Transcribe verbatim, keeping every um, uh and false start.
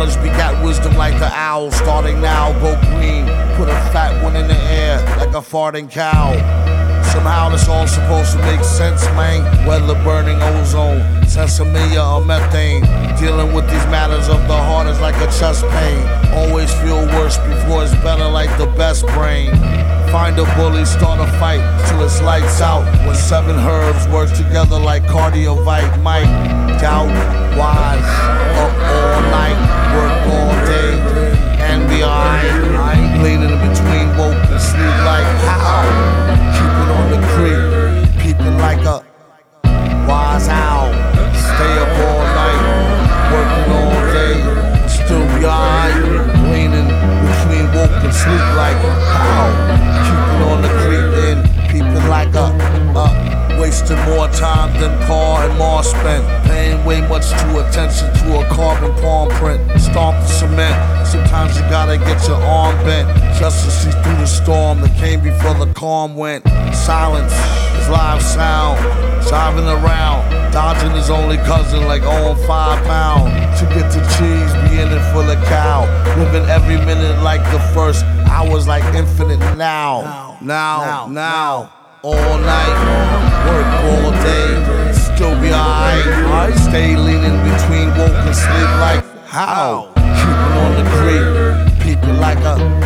knowledge begat wisdom like the owl. Starting now, go green. Put a fat one in the air like a farting cow. Somehow this all supposed to make sense, man. Weather burning ozone, sesame or methane. Dealing with these matters of the heart is like a chest pain. Always feel worse before it's better, like the best brain. Find a bully, start a fight till it's lights out. When seven herbs work together like cardiovite. Might doubt, wise, up all night, work all day, and be alright. Leaning in between woke and sleep like how? On the creek, peeping like a wise owl. Stay up all night, working all day, still be alright. Leaning between woke and sleep like how? Keeping on the creek and peeping like a uh, wasting more time than Paul and Mars spent. Paying way much too attention to a carbon palm print. Stomp the cement, sometimes you gotta get your arm bent just to see through the storm that came before the calm went. Silence is live sound, driving around, dodging his only cousin like on five pound. To get the cheese, be in it for the cow. Living every minute like the first hours like infinite now. Now, now, now. All night, work all day, still be alright. Stay leaning between woke and sleep like how? Keeping on the creek, people like a